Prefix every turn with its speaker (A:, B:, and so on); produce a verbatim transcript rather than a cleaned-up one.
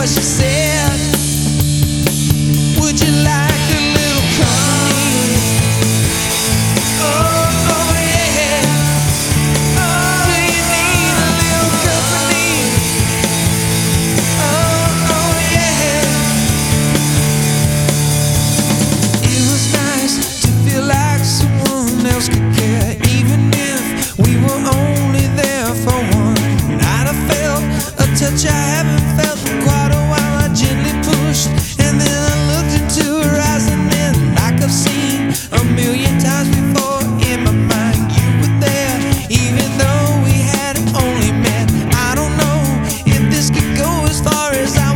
A: what she said. Would you like a little company? Oh, oh yeah. Oh, do you need a little company? Oh, oh yeah. It was nice to feel like someone else could care, even if we were only there for one. I'd have felt a touch I haven't felt in quite a while. I gently pushed, and then I looked into her eyes, and then, like I've seen a million times before in my mind, you were there, even though we had only met. I don't know if this could go as far as I